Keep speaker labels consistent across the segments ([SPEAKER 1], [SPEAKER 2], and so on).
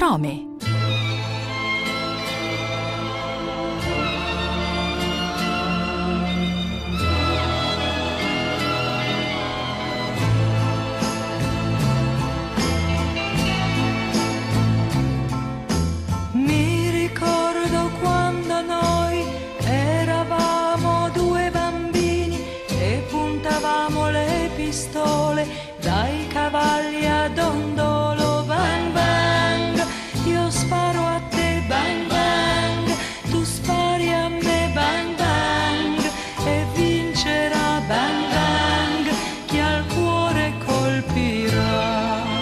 [SPEAKER 1] Nome.
[SPEAKER 2] Mi ricordo quando noi eravamo due bambini e puntavamo le pistole dai cavalli a dondolo. Bang bang, io sparo a te, bang bang, tu spari a me, bang bang, e vincerà bang bang chi al cuore colpirà.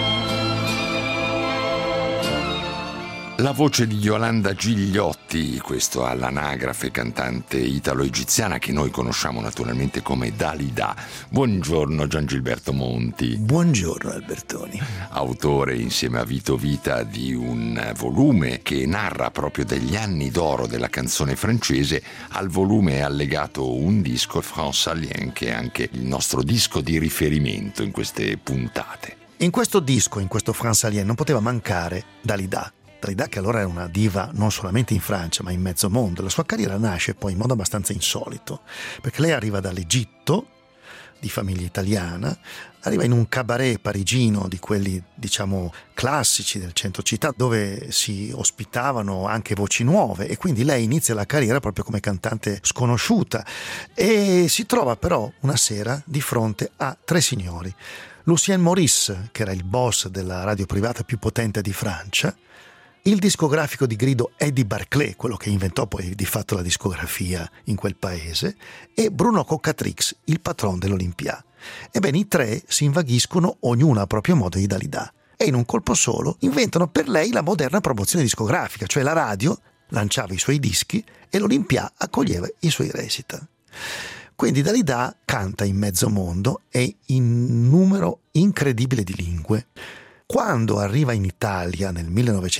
[SPEAKER 3] La voce di Yolanda Gigliotti, questo all'anagrafe, cantante italo-egiziana che noi conosciamo naturalmente come Dalida. Buongiorno Giangilberto Monti.
[SPEAKER 4] Buongiorno Albertoni.
[SPEAKER 3] Autore insieme a Vito Vita di un volume che narra proprio degli anni d'oro della canzone francese. Al volume è allegato un disco, France Alien, che è anche il nostro disco di riferimento in queste puntate.
[SPEAKER 4] In questo disco, in questo France Alien, non poteva mancare Dalida. Dalida, che allora era una diva non solamente in Francia ma in mezzo mondo. La sua carriera nasce poi in modo abbastanza insolito, perché lei arriva dall'Egitto, di famiglia italiana, arriva in un cabaret parigino di quelli, diciamo, classici del centro città, dove si ospitavano anche voci nuove, e quindi lei inizia la carriera proprio come cantante sconosciuta e si trova però una sera di fronte a tre signori. Lucien Maurice, che era il boss della radio privata più potente di Francia, il discografico di grido Eddie Barclay, quello che inventò poi di fatto la discografia in quel paese, e Bruno Coccatrix, il patron dell'Olympia. Ebbene, i tre si invaghiscono, ognuno a proprio modo, di Dalida, e in un colpo solo inventano per lei la moderna promozione discografica, cioè la radio lanciava i suoi dischi e l'Olympia accoglieva i suoi recita. Quindi Dalida canta in mezzo mondo e in un numero incredibile di lingue. Quando arriva in Italia nel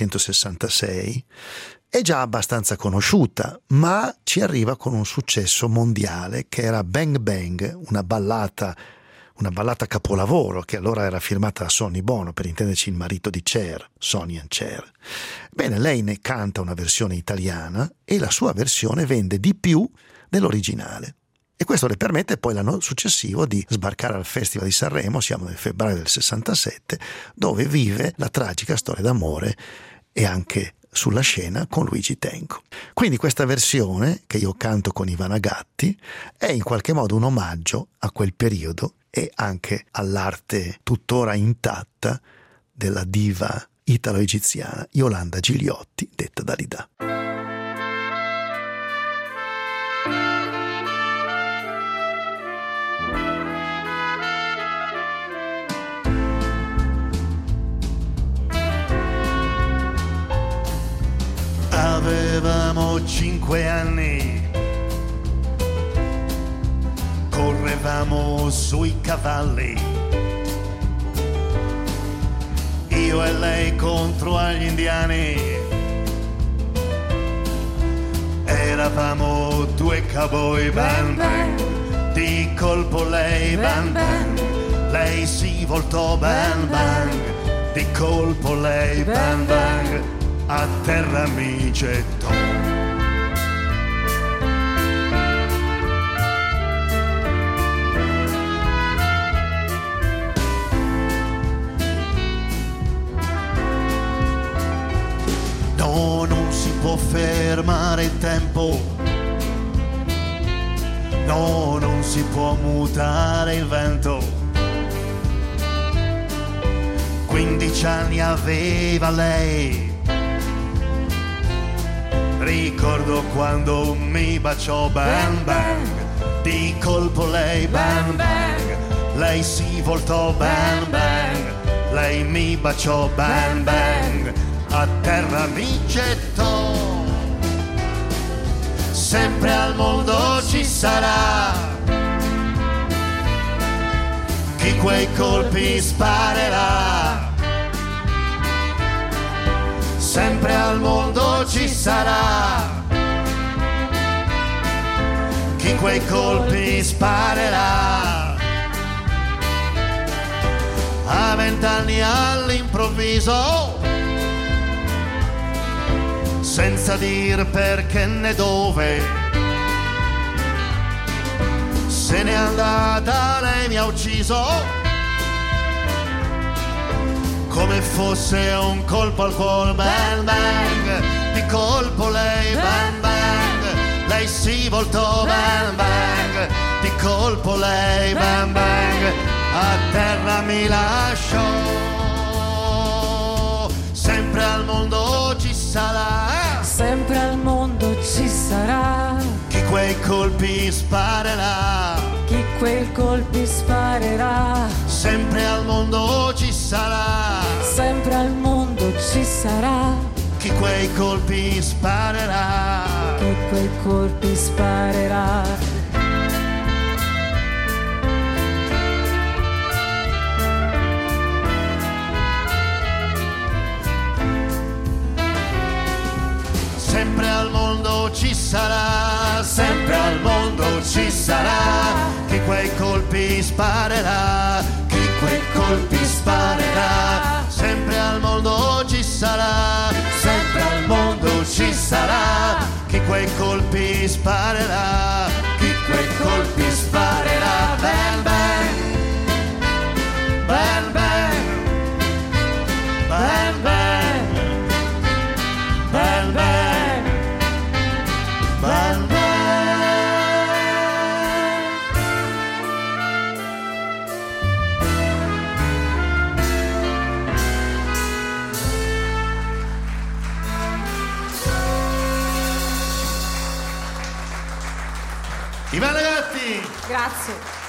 [SPEAKER 4] 1966 è già abbastanza conosciuta, ma ci arriva con un successo mondiale che era Bang Bang, una ballata capolavoro che allora era firmata da Sonny Bono, per intenderci il marito di Cher, Sonny and Cher. Bene, lei ne canta una versione italiana e la sua versione vende di più dell'originale. E questo le permette poi l'anno successivo di sbarcare al Festival di Sanremo, siamo nel febbraio del 67, dove vive la tragica storia d'amore e anche sulla scena con Luigi Tenco. Quindi questa versione, che io canto con Ivana Gatti, è in qualche modo un omaggio a quel periodo e anche all'arte tuttora intatta della diva italo-egiziana Yolanda Gigliotti, detta Dalida.
[SPEAKER 5] Avevamo 5 anni, correvamo sui cavalli, io e lei contro agli indiani, eravamo due cowboy, bang bang, di colpo lei bang bang, lei si voltò bang bang, di colpo lei bang bang, a terra mi gettò. No, non si può fermare il tempo, no, non si può mutare il vento. 15 anni aveva lei, ricordo quando mi baciò bang bang, di colpo lei bang bang, lei si voltò bang bang, lei mi baciò bang bang, a terra mi gettò. Sempre al mondo ci sarà chi quei colpi sparerà. Sempre al mondo ci sarà chi quei colpi sparerà. A 20 anni all'improvviso senza dir perché né dove. Se n'è andata, lei mi ha ucciso come fosse un colpo al cuore. Bang bang, di colpo lei bang bang, lei si voltò. Bang bang, di colpo lei bang bang, a terra mi lasciò. Sempre al mondo ci sarà,
[SPEAKER 2] sempre al mondo ci sarà
[SPEAKER 5] chi quei colpi sparerà,
[SPEAKER 2] chi quei colpi sparerà.
[SPEAKER 5] sempre al mondo ci sarà,
[SPEAKER 2] Sempre al mondo ci sarà
[SPEAKER 5] chi quei colpi sparerà.
[SPEAKER 2] chi quei colpi sparerà.
[SPEAKER 5] Sempre al mondo ci sarà, sempre al mondo ci sarà chi quei colpi sparerà, chi quei colpi sparerà. Sempre al mondo ci sarà, sempre al mondo ci sarà chi quei colpi sparerà, chi quei colpi sparerà. Bang bang, bang bang, bang bang, bang bang, bang bang. I Pellegatti!
[SPEAKER 2] Grazie.